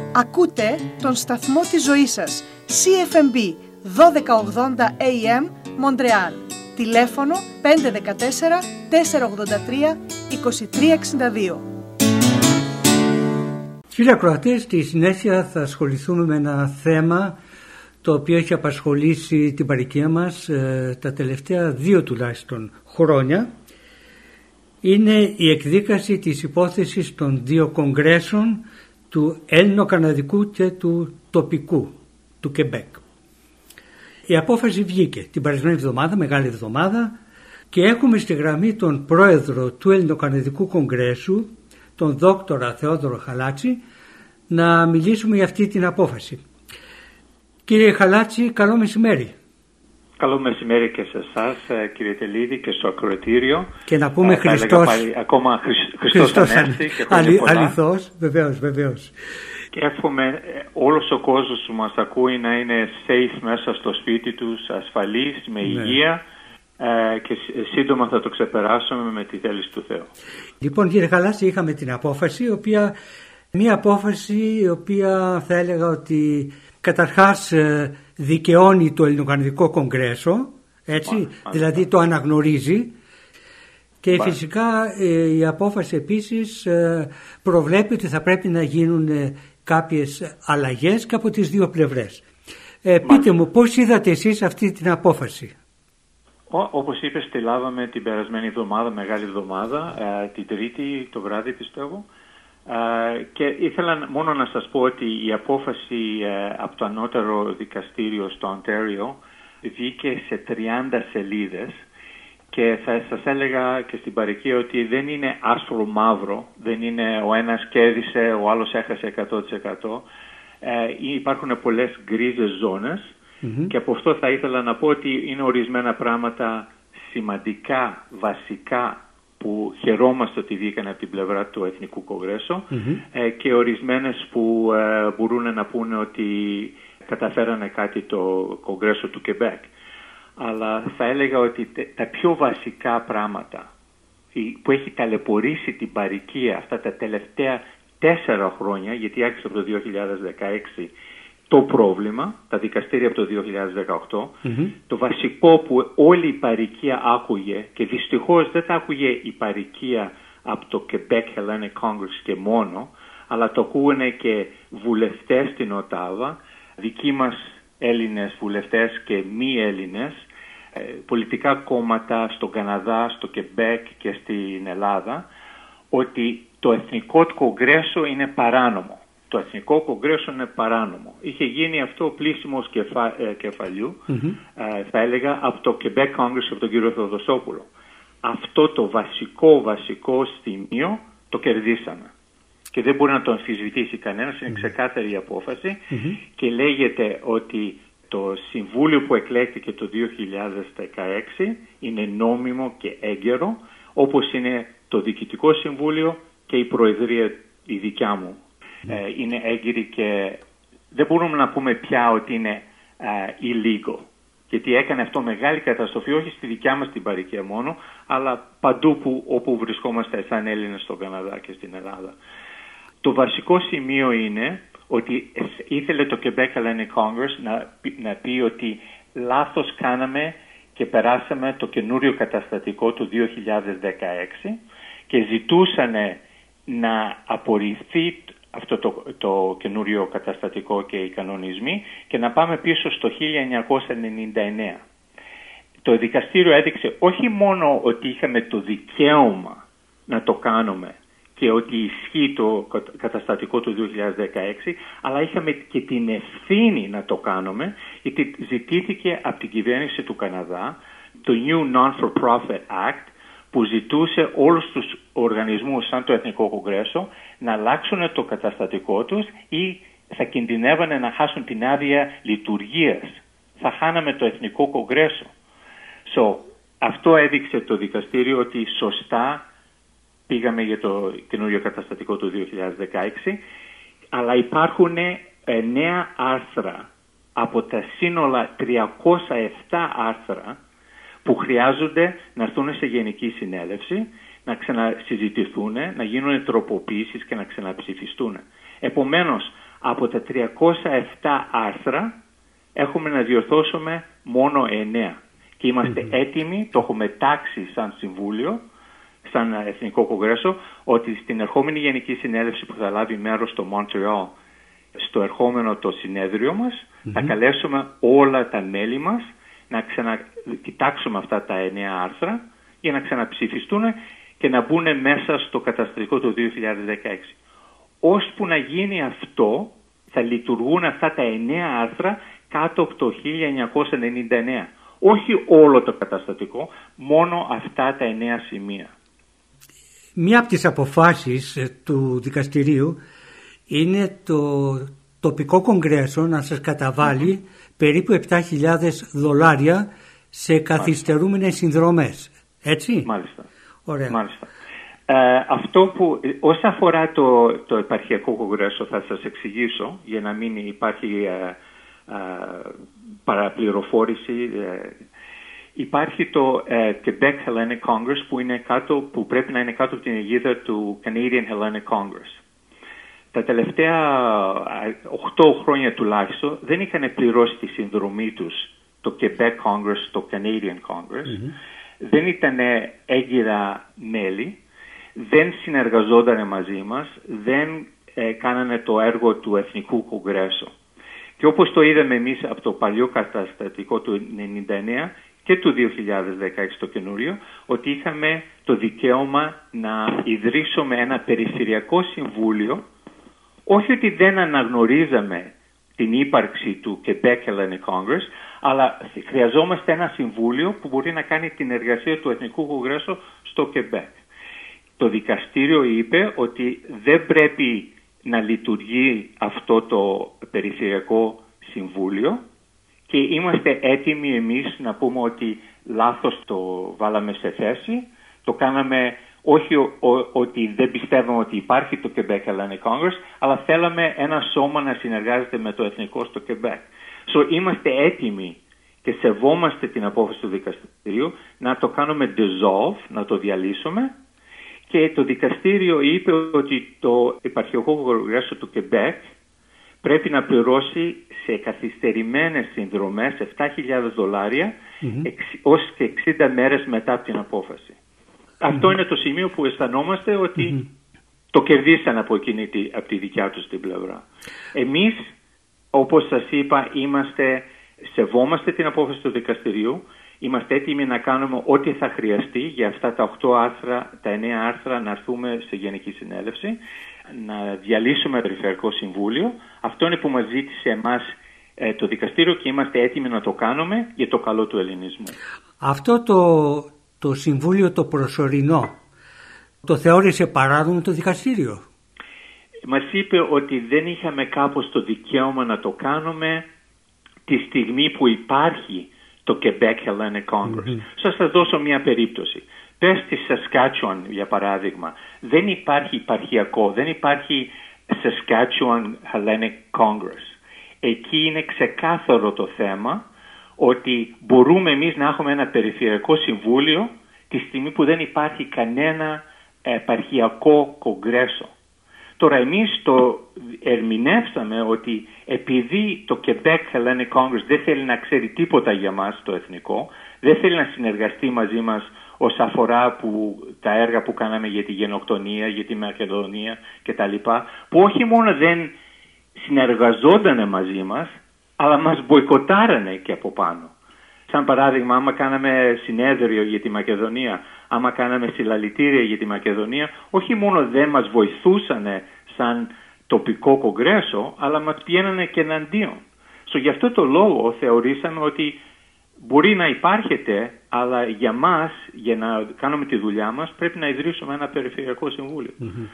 Ακούτε τον σταθμό της ζωής σας, CFMB 1280 AM, Μοντρεάλ. Τηλέφωνο 514 483 2362. Κύριε ακροατέ, στη συνέχεια θα ασχοληθούμε με ένα θέμα το οποίο έχει απασχολήσει την παροικία μας τα τελευταία 2 τουλάχιστον χρόνια. Είναι η εκδίκαση της υπόθεσης των 2 κογκρέσων του Έλληνο-Καναδικού και του τοπικού, του Κεμπέκ. Η απόφαση βγήκε την περασμένη εβδομάδα, μεγάλη εβδομάδα, και έχουμε στη γραμμή τον πρόεδρο του Έλληνο-Καναδικού Κογκρέσου, τον δόκτορα Θεόδωρο Χαλάτση, να μιλήσουμε για αυτή την απόφαση. Κύριε Χαλάτση, καλό μεσημέρι. Καλό μεσημέρι και σε εσάς, κύριε Τελίδη, και στο ακροατήριο. Και να πούμε Χριστός Ανέστη και χρόνια πολλά. Αληθώς, βεβαίως. Και εύχομαι όλος ο κόσμος που μας ακούει να είναι safe μέσα στο σπίτι τους, ασφαλής, με υγεία, και σύντομα θα το ξεπεράσουμε με τη θέληση του Θεού. Λοιπόν, κύριε Χαλάτση, είχαμε την απόφαση, μια απόφαση η οποία θα έλεγα ότι καταρχάς δικαιώνει το Ελληνοκαναδικό Κογκρέσο, έτσι, δηλαδή το αναγνωρίζει, και φυσικά η απόφαση επίσης προβλέπει ότι θα πρέπει να γίνουν κάποιες αλλαγές και από τις 2 πλευρές. Πείτε μου, πώς είδατε εσείς αυτή την απόφαση? Όπως είπες, τη λάβαμε την περασμένη εβδομάδα, μεγάλη εβδομάδα, την Τρίτη το βράδυ πιστεύω. Και ήθελα μόνο να σας πω ότι η απόφαση από το ανώτερο δικαστήριο στο Οντάριο βγήκε σε 30 σελίδες και θα σας έλεγα και στην παροικία ότι δεν είναι άσπρο μαύρο, δεν είναι ο ένας κέρδισε, ο άλλος έχασε 100%. Υπάρχουν πολλές γκρίζες ζώνες και από αυτό θα ήθελα να πω ότι είναι ορισμένα πράγματα σημαντικά, βασικά, που χαιρόμαστε ότι βγήκαν από την πλευρά του Εθνικού Κογκρέσου, και ορισμένες που μπορούν να πούνε ότι καταφέρανε κάτι το Κογκρέσο του Κεμπέκ. Αλλά θα έλεγα ότι τα πιο βασικά πράγματα που έχει ταλαιπωρήσει την παροικία αυτά τα τελευταία 4 χρόνια, γιατί άρχισε από το 2016 το πρόβλημα, τα δικαστήρια από το 2018, το βασικό που όλη η παροικία άκουγε, και δυστυχώς δεν τα άκουγε η παροικία από το Quebec Hellenic Congress και μόνο, αλλά το ακούγανε και βουλευτές στην Οτάβα, δικοί μας Έλληνες βουλευτές και μη Έλληνες, πολιτικά κόμματα στον Καναδά, στο Quebec και στην Ελλάδα, ότι το Εθνικό Κογκρέσο είναι παράνομο. Το Εθνικό Κογκρέσο είναι παράνομο. Είχε γίνει αυτό πλήσιμος κεφαλιού, θα έλεγα, από το Quebec Congress, από τον κύριο Θεοδοσόπουλο. Αυτό το βασικό σημείο το κερδίσαμε. Και δεν μπορεί να το αμφισβητήσει κανένας, είναι ξεκάθαρη η απόφαση, και λέγεται ότι το Συμβούλιο που εκλέχθηκε το 2016 είναι νόμιμο και έγκαιρο, όπως είναι το Διοικητικό Συμβούλιο και η Προεδρία η δικιά μου. Είναι έγκυρη και δεν μπορούμε να πούμε πια ότι είναι illegal, γιατί έκανε αυτό μεγάλη καταστροφή, όχι στη δικιά μας την παροικία μόνο, αλλά παντού όπου βρισκόμαστε σαν Έλληνες στον Καναδά και στην Ελλάδα. Το βασικό σημείο είναι ότι ήθελε το Quebec Hellenic Congress να πει ότι λάθος κάναμε και περάσαμε το καινούριο καταστατικό του 2016 και ζητούσαν να απορριφθεί αυτό το καινούριο καταστατικό και οι κανονισμοί και να πάμε πίσω στο 1999. Το δικαστήριο έδειξε όχι μόνο ότι είχαμε το δικαίωμα να το κάνουμε και ότι ισχύει το καταστατικό του 2016, αλλά είχαμε και την ευθύνη να το κάνουμε, γιατί ζητήθηκε από την κυβέρνηση του Καναδά το New Non-for-Profit Act, που ζητούσε όλους τους οργανισμούς σαν το Εθνικό Κογκρέσο να αλλάξουν το καταστατικό τους ή θα κινδυνεύανε να χάσουν την άδεια λειτουργίας. Θα χάναμε το Εθνικό Κογκρέσο. Αυτό έδειξε το δικαστήριο ότι σωστά πήγαμε για το καινούριο καταστατικό του 2016, αλλά υπάρχουν 9 άρθρα από τα σύνολα 307 άρθρα που χρειάζονται να έρθουν σε Γενική Συνέλευση, να ξανασυζητηθούν, να γίνουν τροποποιήσεις και να ξαναψηφιστούν. Επομένως, Από τα 307 άρθρα έχουμε να διορθώσουμε μόνο 9 και είμαστε έτοιμοι, το έχουμε τάξει σαν Συμβούλιο, σαν Εθνικό Κογκρέσο, ότι στην ερχόμενη Γενική Συνέλευση που θα λάβει μέρος στο Μοντρεάλ, στο ερχόμενο το συνέδριο μας, θα καλέσουμε όλα τα μέλη μας να ξανακοιτάξουμε αυτά τα 9 άρθρα για να ξαναψηφιστούν και να μπουν μέσα στο καταστατικό του 2016. Ώσπου να γίνει αυτό, θα λειτουργούν αυτά τα 9 άρθρα κάτω από το 1999. Όχι όλο το καταστατικό, μόνο αυτά τα 9 σημεία. Μία από τις αποφάσεις του δικαστηρίου είναι το τοπικό κογκρέσο να σας καταβάλει περίπου $7,000 σε καθυστερούμενες συνδρομές. Έτσι? Μάλιστα. Ωραία. Μάλιστα. Αυτό που όσον αφορά το επαρχιακό κογκρέσο θα σας εξηγήσω για να μην υπάρχει παραπληροφόρηση. Υπάρχει το Quebec Hellenic Congress που πρέπει να είναι κάτω από την αιγίδα του Canadian Hellenic Congress. Τα τελευταία 8 χρόνια τουλάχιστον δεν είχαν πληρώσει τη συνδρομή τους το Quebec Congress, το Canadian Congress. Δεν ήταν έγκυρα μέλη, δεν συνεργαζόταν μαζί μας, δεν κάνανε το έργο του Εθνικού Κογκρέσου. Και όπως το είδαμε εμείς από το παλιό καταστατικό του 1999 και του 2016 το καινούριο, ότι είχαμε το δικαίωμα να ιδρύσουμε ένα περιφερειακό συμβούλιο, όχι ότι δεν αναγνωρίζαμε την ύπαρξη του Quebec Hellenic Congress, αλλά χρειαζόμαστε ένα συμβούλιο που μπορεί να κάνει την εργασία του Εθνικού Κογκρέσου στο Quebec. Το δικαστήριο είπε ότι δεν πρέπει να λειτουργεί αυτό το περιφερειακό συμβούλιο και είμαστε έτοιμοι εμείς να πούμε ότι λάθος το βάλαμε σε θέση, το κάναμε όχι ότι δεν πιστεύαμε ότι υπάρχει το Quebec Hellenic Congress, αλλά θέλαμε ένα σώμα να συνεργάζεται με το εθνικό στο Quebec. Είμαστε έτοιμοι και σεβόμαστε την απόφαση του δικαστηρίου να το κάνουμε dissolve, να το διαλύσουμε, και το δικαστήριο είπε ότι το επαρχιακό κογκρέσο του Quebec πρέπει να πληρώσει σε καθυστερημένες συνδρομές $7,000 ως και 60 μέρες μετά από την απόφαση. Αυτό είναι το σημείο που αισθανόμαστε ότι το κερδίσαν από τη δικιά τους την πλευρά. Εμείς, όπως σας είπα, σεβόμαστε την απόφαση του δικαστηρίου, είμαστε έτοιμοι να κάνουμε ό,τι θα χρειαστεί για αυτά τα 8 άρθρα, τα 9 άρθρα να έρθουμε σε Γενική Συνέλευση, να διαλύσουμε Περιφερειακό Συμβούλιο. Αυτό είναι που μας ζήτησε εμάς το δικαστήριο και είμαστε έτοιμοι να το κάνουμε για το καλό του ελληνισμού. Αυτό το Συμβούλιο το προσωρινό το θεώρησε παράδομο το δικαστήριο? Μας είπε ότι δεν είχαμε κάπως το δικαίωμα να το κάνουμε τη στιγμή που υπάρχει το Quebec Hellenic Congress. Σας θα δώσω μια περίπτωση. Πες στη Saskatchewan, για παράδειγμα, δεν υπάρχει επαρχιακό, δεν υπάρχει Saskatchewan Hellenic Congress. Εκεί είναι ξεκάθαρο το θέμα ότι μπορούμε εμείς να έχουμε ένα περιφερειακό συμβούλιο τη στιγμή που δεν υπάρχει κανένα επαρχιακό κογκρέσο. Τώρα εμείς το ερμηνεύσαμε ότι επειδή το Quebec Hellenic Congress δεν θέλει να ξέρει τίποτα για μας το εθνικό, δεν θέλει να συνεργαστεί μαζί μας όσον αφορά τα έργα που κάναμε για τη γενοκτονία, για τη Μακεδονία κτλ. Που όχι μόνο δεν συνεργαζόταν μαζί μας, αλλά μας μποϊκοτάρανε και από πάνω. Σαν παράδειγμα, άμα κάναμε συνέδριο για τη Μακεδονία, άμα κάναμε συλλαλητήρια για τη Μακεδονία, όχι μόνο δεν μας βοηθούσανε σαν τοπικό κογκρέσο, αλλά μας πιένανε και εναντίον. Γι' αυτό το λόγο θεωρήσαμε ότι μπορεί να υπάρχετε, αλλά για μας, για να κάνουμε τη δουλειά μας, πρέπει να ιδρύσουμε ένα περιφερειακό συμβούλιο.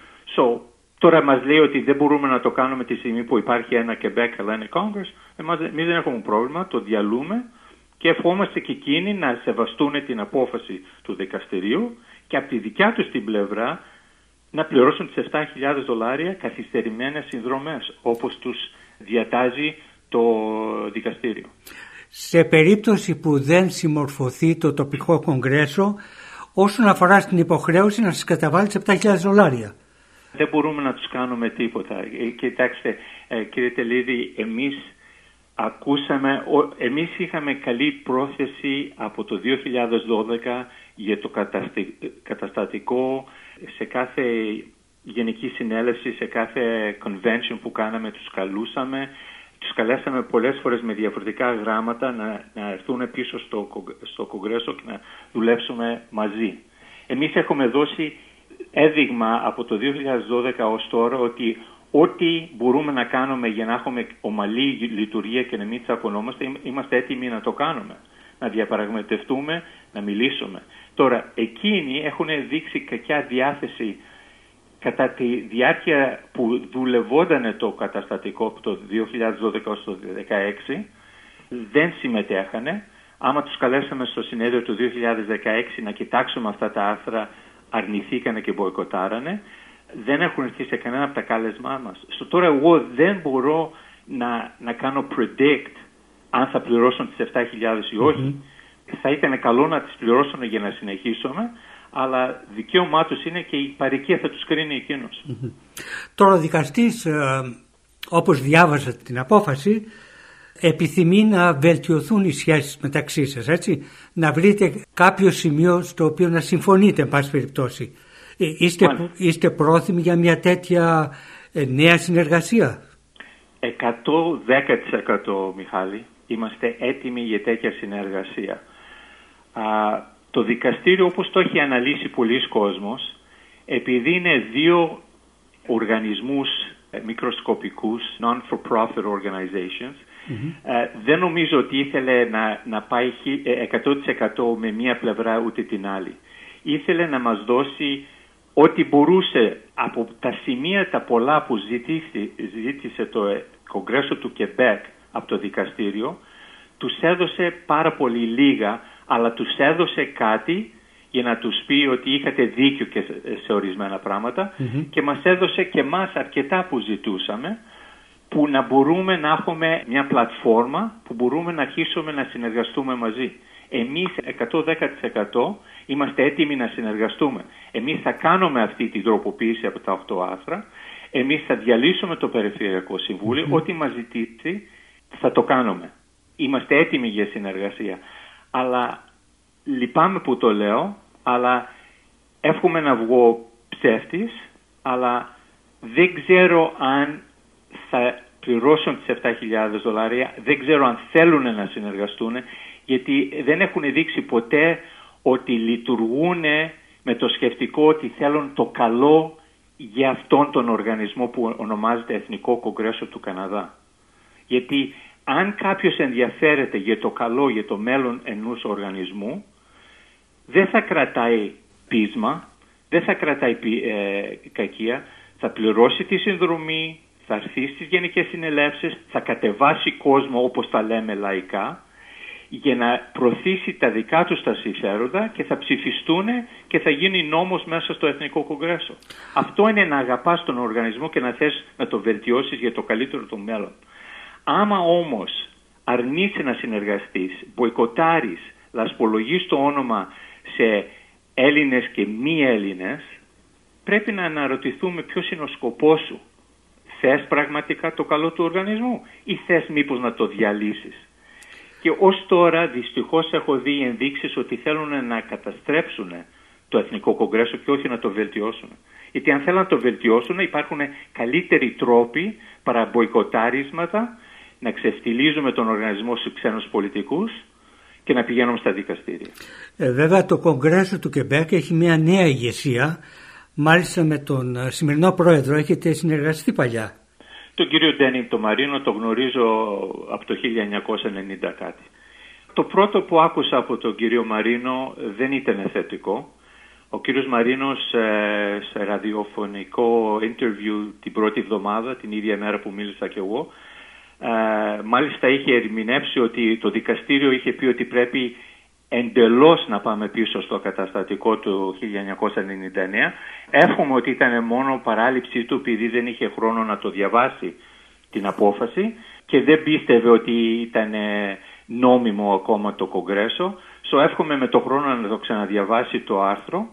Τώρα μας λέει ότι δεν μπορούμε να το κάνουμε τη στιγμή που υπάρχει ένα Quebec Hellenic Congress. Εμείς δεν έχουμε πρόβλημα, το διαλούμε και ευχόμαστε και εκείνοι να σεβαστούν την απόφαση του δικαστηρίου και από τη δικιά τους την πλευρά να πληρώσουν τις $7,000 καθυστερημένες συνδρομές, όπως τους διατάζει το δικαστήριο. Σε περίπτωση που δεν συμμορφωθεί το τοπικό κογκρέσο, όσον αφορά στην υποχρέωση να σας καταβάλει τις $7,000. δεν μπορούμε να τους κάνουμε τίποτα. Κοιτάξτε, κύριε Τελίδη, εμείς είχαμε καλή πρόθεση από το 2012 για το καταστατικό. Σε κάθε γενική συνέλευση, σε κάθε convention που κάναμε, τους καλούσαμε. Τους καλέσαμε πολλές φορές με διαφορετικά γράμματα να έρθουν πίσω στο Κογκρέσο και να δουλέψουμε μαζί. Εμείς έχουμε δώσει έδειγμα από το 2012 ως τώρα ότι ό,τι μπορούμε να κάνουμε για να έχουμε ομαλή λειτουργία και να μην τσακωνόμαστε, είμαστε έτοιμοι να το κάνουμε. Να διαπραγματευτούμε, να μιλήσουμε. Τώρα, εκείνοι έχουν δείξει κακιά διάθεση κατά τη διάρκεια που δουλευόταν το καταστατικό από το 2012 ως το 2016, δεν συμμετέχανε. Άμα τους καλέσαμε στο συνέδριο του 2016 να κοιτάξουμε αυτά τα άρθρα, αρνηθήκανε και μποϊκοτάρανε. Δεν έχουν έρθει σε κανένα από τα κάλεσμά μας. Τώρα εγώ δεν μπορώ να κάνω predict αν θα πληρώσουν τις 7.000 ή όχι. Θα ήταν καλό να τις πληρώσουν για να συνεχίσουμε, αλλά δικαίωμά τους είναι και η παροικία θα τους κρίνει εκείνος. Τώρα ο δικαστής, όπως διάβαζα την απόφαση, επιθυμεί να βελτιωθούν οι σχέσεις μεταξύ σας, έτσι. Να βρείτε κάποιο σημείο στο οποίο να συμφωνείτε, εν πάση περιπτώσει. Είστε πρόθυμοι για μια τέτοια νέα συνεργασία? 110% Μιχάλη, είμαστε έτοιμοι για τέτοια συνεργασία. Το δικαστήριο, όπως το έχει αναλύσει πολλοί κόσμος, επειδή είναι δύο οργανισμούς μικροσκοπικούς, non-for-profit organizations, δεν νομίζω ότι ήθελε να πάει 100% με μία πλευρά ούτε την άλλη. Ήθελε να μας δώσει ό,τι μπορούσε από τα σημεία τα πολλά που ζήτησε το Κογκρέσο του Κεμπέκ από το δικαστήριο. Τους έδωσε πάρα πολύ λίγα, αλλά τους έδωσε κάτι για να τους πει ότι είχατε δίκιο και σε ορισμένα πράγματα και μας έδωσε και εμάς αρκετά που ζητούσαμε, που να μπορούμε να έχουμε μια πλατφόρμα που μπορούμε να αρχίσουμε να συνεργαστούμε μαζί. Εμείς 110% είμαστε έτοιμοι να συνεργαστούμε. Εμείς θα κάνουμε αυτή την τροποποίηση από τα 8 άρθρα. Εμείς θα διαλύσουμε το Περιφερειακό Συμβούλιο. Ό,τι μας ζητήσει θα το κάνουμε. Είμαστε έτοιμοι για συνεργασία. Αλλά λυπάμαι που το λέω, αλλά εύχομαι να βγω ψεύτης, αλλά δεν ξέρω αν θα πληρώσουν τις $7.000, δεν ξέρω αν θέλουν να συνεργαστούν, γιατί δεν έχουν δείξει ποτέ ότι λειτουργούν με το σκεπτικό ότι θέλουν το καλό για αυτόν τον οργανισμό που ονομάζεται Εθνικό Κογκρέσο του Καναδά. Γιατί αν κάποιος ενδιαφέρεται για το καλό, για το μέλλον ενός οργανισμού, δεν θα κρατάει πείσμα, δεν θα κρατάει κακία, θα πληρώσει τη συνδρομή, θα έρθει στις γενικές συνελεύσεις, θα κατεβάσει κόσμο όπως τα λέμε λαϊκά, για να προωθήσει τα δικά τους τα συμφέροντα και θα ψηφιστούν και θα γίνει νόμος μέσα στο Εθνικό Κογκρέσο. Αυτό είναι να αγαπάς τον οργανισμό και να θες να το βελτιώσεις για το καλύτερο του μέλλον. Άμα όμως αρνείσαι να συνεργαστείς, μποϊκοτάρεις, λασπολογείς το όνομα σε Έλληνες και μη Έλληνες, πρέπει να αναρωτηθούμε ποιος είναι ο σκοπός σου. Θες πραγματικά το καλό του οργανισμού ή θες μήπως να το διαλύσεις? Και ως τώρα δυστυχώς έχω δει ενδείξεις ότι θέλουν να καταστρέψουν το Εθνικό Κογκρέσο και όχι να το βελτιώσουν. Γιατί αν θέλουν να το βελτιώσουν υπάρχουν καλύτεροι τρόποι παρά μποϊκοτάρίσματα, να ξεφτιλίζουμε τον οργανισμό σε ξένους πολιτικούς και να πηγαίνουμε στα δικαστήρια. Βέβαια το Κογκρέσο του Κεμπέκ έχει μια νέα ηγεσία. Μάλιστα με τον σημερινό πρόεδρο έχετε συνεργαστεί παλιά. Τον κύριο Ντένινγκ το Μαρίνο το γνωρίζω από το 1990 κάτι. Το πρώτο που άκουσα από τον κύριο Μαρίνο δεν ήταν θετικό. Ο κύριος Μαρίνος σε ραδιοφωνικό interview την πρώτη εβδομάδα, την ίδια μέρα που μίλησα κι εγώ, μάλιστα είχε ερμηνεύσει ότι το δικαστήριο είχε πει ότι πρέπει εντελώς να πάμε πίσω στο καταστατικό του 1999. Εύχομαι ότι ήταν μόνο παράληψή του επειδή δεν είχε χρόνο να το διαβάσει την απόφαση και δεν πίστευε ότι ήταν νόμιμο ακόμα το Κογκρέσο. Εύχομαι με το χρόνο να το ξαναδιαβάσει το άρθρο,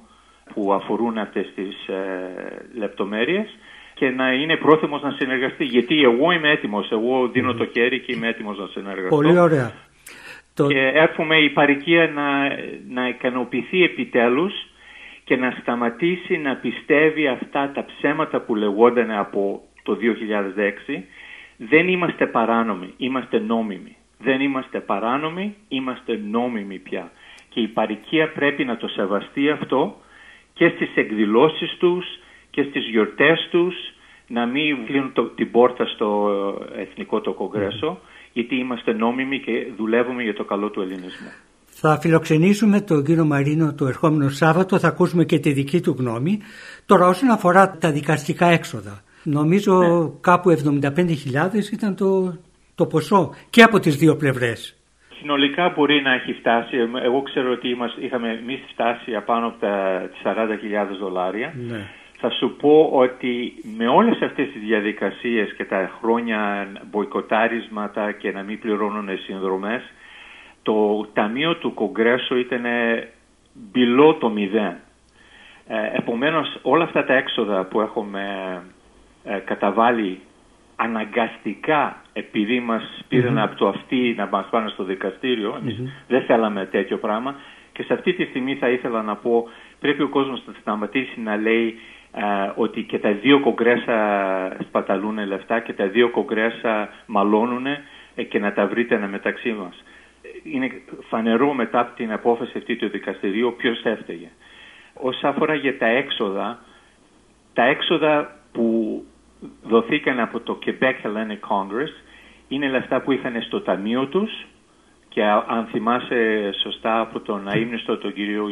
που αφορούν αυτές τις λεπτομέρειες και να είναι πρόθυμος να συνεργαστεί. Γιατί εγώ είμαι έτοιμος, εγώ δίνω το χέρι και είμαι έτοιμος να συνεργαστώ. Πολύ ωραία. Και εύχομαι η παροικία να ικανοποιηθεί επιτέλους και να σταματήσει να πιστεύει αυτά τα ψέματα που λεγόταν από το 2006. Δεν είμαστε παράνομοι, είμαστε νόμιμοι. Δεν είμαστε παράνομοι, είμαστε νόμιμοι πια. Και η παροικία πρέπει να το σεβαστεί αυτό και στις εκδηλώσεις τους και στις γιορτές τους, να μην κλείνουν την πόρτα στο Εθνικό το Κογκρέσο, γιατί είμαστε νόμιμοι και δουλεύουμε για το καλό του ελληνισμού. Θα φιλοξενήσουμε τον κύριο Μαρίνο το ερχόμενο Σάββατο, θα ακούσουμε και τη δική του γνώμη. Τώρα όσον αφορά τα δικαστικά έξοδα, νομίζω κάπου 75.000 ήταν το ποσό και από τις δύο πλευρές. Συνολικά μπορεί να έχει φτάσει, εγώ ξέρω ότι είχαμε εμείς φτάσει απάνω από τα $40,000. Ναι. Θα σου πω ότι με όλες αυτές τις διαδικασίες και τα χρόνια μποϊκοτάρισματα και να μην πληρώνουν συνδρομές, το ταμείο του Κογκρέσου ήταν below το 0. Επομένως όλα αυτά τα έξοδα που έχουμε καταβάλει αναγκαστικά επειδή μας πήραν από το αυτί να μας πάνε στο δικαστήριο, εμείς δεν θέλαμε τέτοιο πράγμα, και σε αυτή τη στιγμή θα ήθελα να πω πρέπει ο κόσμος να σταματήσει να λέει ότι και τα δύο κογκρέσα σπαταλούν λεφτά και τα δύο κογκρέσα μαλώνουν και να τα βρείτε μεταξύ μας. Είναι φανερό μετά από την απόφαση αυτή του δικαστηρίου ποιος έφταιγε. Όσον αφορά για τα έξοδα που δοθήκαν από το Quebec Hellenic Congress είναι λεφτά που είχαν στο ταμείο τους και αν θυμάσαι σωστά από τον αείμνηστο τον κύριο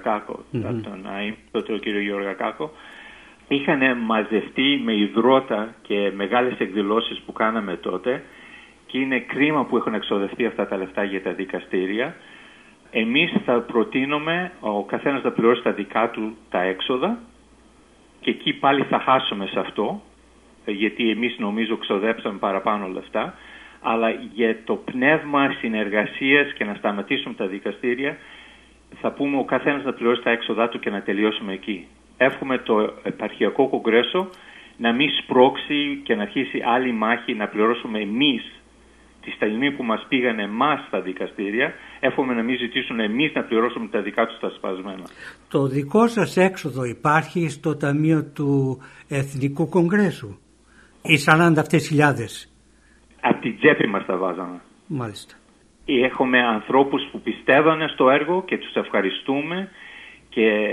Γεωργακάκο, είχαν μαζευτεί με υδρότα και μεγάλες εκδηλώσεις που κάναμε τότε και είναι κρίμα που έχουν εξοδευτεί αυτά τα λεφτά για τα δικαστήρια. Εμείς θα προτείνουμε ο καθένας να πληρώσει τα δικά του τα έξοδα και εκεί πάλι θα χάσουμε σε αυτό, γιατί εμείς νομίζω ξοδέψαμε παραπάνω λεφτά, αλλά για το πνεύμα συνεργασίας και να σταματήσουμε τα δικαστήρια θα πούμε ο καθένας να πληρώσει τα έξοδά του και να τελειώσουμε εκεί. Εύχομαι το επαρχιακό κογκρέσο να μην σπρώξει και να αρχίσει άλλη μάχη να πληρώσουμε εμείς τη στιγμή που μας πήγανε εμάς στα δικαστήρια. Εύχομαι να μην ζητήσουν εμείς να πληρώσουμε τα δικά τους τα σπασμένα. Το δικό σας έξοδο υπάρχει στο Ταμείο του Εθνικού Κογκρέσου, οι 40.000. Από την τσέπη μας τα βάζαμε. Μάλιστα. Έχουμε ανθρώπους που πιστεύανε στο έργο και τους ευχαριστούμε και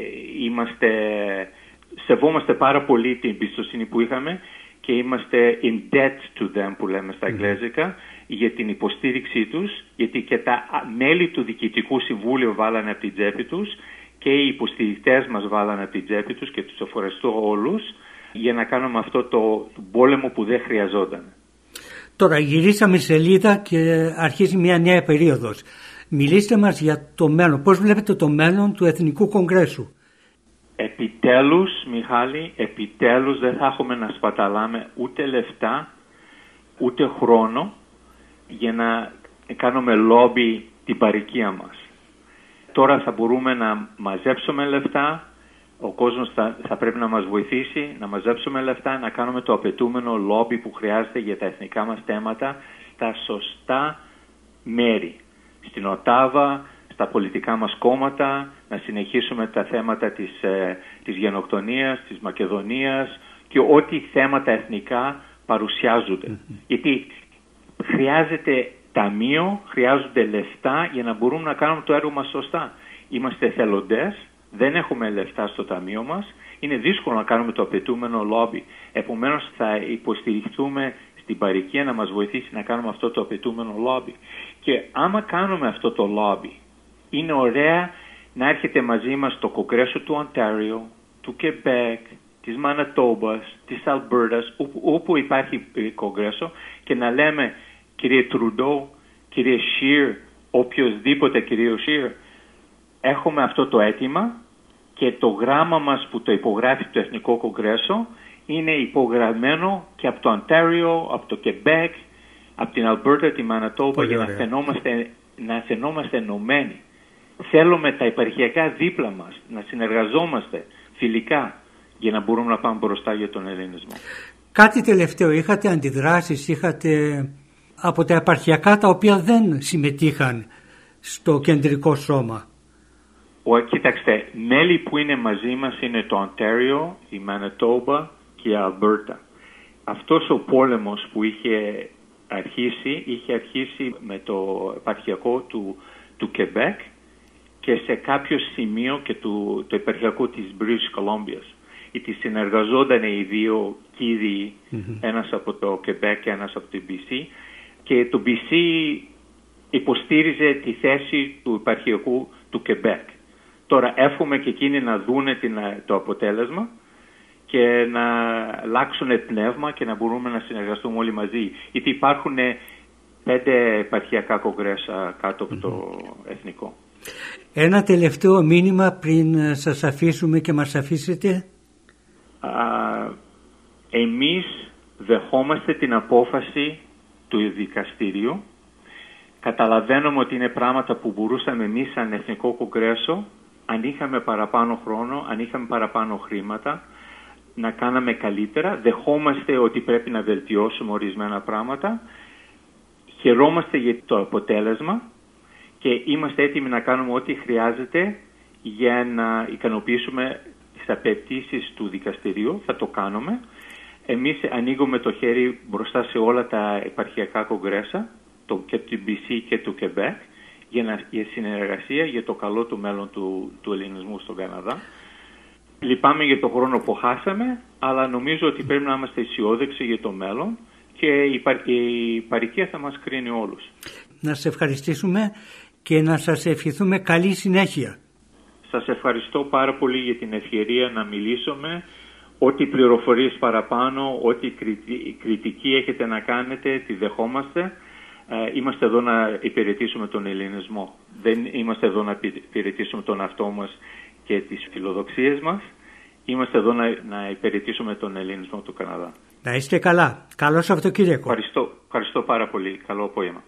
σεβόμαστε πάρα πολύ την εμπιστοσύνη που είχαμε και είμαστε in debt to them που λέμε στα αγγλέζικα για την υποστήριξή τους, γιατί και τα μέλη του Διοικητικού Συμβούλιο βάλανε από την τσέπη τους και οι υποστηρικτές μας βάλανε από την τσέπη τους και τους ευχαριστώ όλους για να κάνουμε αυτό το πόλεμο που δεν χρειαζόταν. Τώρα γυρίσαμε σελίδα και αρχίζει μια νέα περίοδος. Μιλήστε μας για το μέλλον. Πώς βλέπετε το μέλλον του Εθνικού Κογκρέσου? Επιτέλους, Μιχάλη, επιτέλους δεν θα έχουμε να σπαταλάμε ούτε λεφτά, ούτε χρόνο για να κάνουμε λόμπι την παροικία μας. Τώρα θα μπορούμε να μαζέψουμε λεφτά, ο κόσμος θα πρέπει να μας βοηθήσει να μαζέψουμε λεφτά, να κάνουμε το απαιτούμενο λόμπι που χρειάζεται για τα εθνικά μας θέματα στα σωστά μέρη. Στην Οτάβα, στα πολιτικά μας κόμματα, να συνεχίσουμε τα θέματα της γενοκτονίας, της Μακεδονίας και ό,τι θέματα εθνικά παρουσιάζονται. Γιατί χρειάζεται ταμείο, χρειάζονται λεφτά για να μπορούμε να κάνουμε το έργο μας σωστά. Είμαστε εθελοντές, δεν έχουμε λεφτά στο ταμείο μας, είναι δύσκολο να κάνουμε το απαιτούμενο λόμπι. Επομένως θα υποστηριχθούμε στην παροικία να μας βοηθήσει να κάνουμε αυτό το απαιτούμενο λόμπι. Και άμα κάνουμε αυτό το λόμπι, είναι ωραία να έρχεται μαζί μας το Κογκρέσο του Οντάριο, του Quebec, της Μανατόμπας, της Αλμπέρτας, όπου υπάρχει Κογκρέσο και να λέμε κύριε Τρουντό, κύριε Scheer, οποιοδήποτε κύριο Scheer, έχουμε αυτό το αίτημα και το γράμμα μας που το υπογράφει το Εθνικό Κογκρέσο είναι υπογραμμένο και από το Οντάριο, από το Quebec, από την Αλμπέρτα, τη Μανατόμπα για να φαινόμαστε ενωμένοι. θέλουμε τα επαρχιακά δίπλα μας να συνεργαζόμαστε φιλικά για να μπορούμε να πάμε μπροστά για τον ελληνισμό. Κάτι τελευταίο, είχατε αντιδράσεις, είχατε από τα επαρχιακά τα οποία δεν συμμετείχαν στο κεντρικό σώμα? Κοίταξτε, μέλη που είναι μαζί μας είναι το Οντάριο, η Μανιτόμπα και η Αλμπέρτα. Αυτός ο πόλεμος που είχε αρχίσει με το επαρχιακό του Quebec και σε κάποιο σημείο και το επαρχιακό της British Columbias. Γιατί συνεργαζόταν οι δύο κύριοι, ένας από το Quebec και ένας από το BC, και το BC υποστήριζε τη θέση του επαρχιακού του Quebec. Τώρα εύχομαι και εκείνοι να δούνε το αποτέλεσμα και να αλλάξουν πνεύμα και να μπορούμε να συνεργαστούμε όλοι μαζί. Γιατί υπάρχουν 5 επαρχιακά κογκρέσα κάτω από το εθνικό. Ένα τελευταίο μήνυμα πριν σας αφήσουμε και μας αφήσετε. Εμείς δεχόμαστε την απόφαση του δικαστηρίου. Καταλαβαίνουμε ότι είναι πράγματα που μπορούσαμε εμείς σαν Εθνικό Κογκρέσο, αν είχαμε παραπάνω χρόνο, αν είχαμε παραπάνω χρήματα, να κάναμε καλύτερα. Δεχόμαστε ότι πρέπει να βελτιώσουμε ορισμένα πράγματα. Χαιρόμαστε για το αποτέλεσμα και είμαστε έτοιμοι να κάνουμε ό,τι χρειάζεται για να ικανοποιήσουμε τις απαιτήσεις του δικαστηρίου. Θα το κάνουμε. Εμείς ανοίγουμε το χέρι μπροστά σε όλα τα επαρχιακά κογκρέσα, και του BC και του Quebec, για συνεργασία για το καλό του μέλλον του ελληνισμού στον Καναδά. Λυπάμαι για το χρόνο που χάσαμε, αλλά νομίζω ότι πρέπει να είμαστε αισιόδοξοι για το μέλλον και η παροικία θα μας κρίνει όλους. Να σας ευχαριστήσουμε και να σας ευχηθούμε καλή συνέχεια. Σας ευχαριστώ πάρα πολύ για την ευκαιρία να μιλήσουμε. Ό,τι πληροφορίες παραπάνω, ό,τι κριτική έχετε να κάνετε, τη δεχόμαστε. Είμαστε εδώ να υπηρετήσουμε τον ελληνισμό. Δεν είμαστε εδώ να υπηρετήσουμε τον εαυτό μας και τις φιλοδοξίες μας. Είμαστε εδώ να υπηρετήσουμε τον ελληνισμό του Καναδά. Να είστε καλά. Καλό Σαββατοκύριακο. Ευχαριστώ πάρα πολύ. Καλό απόγευμα.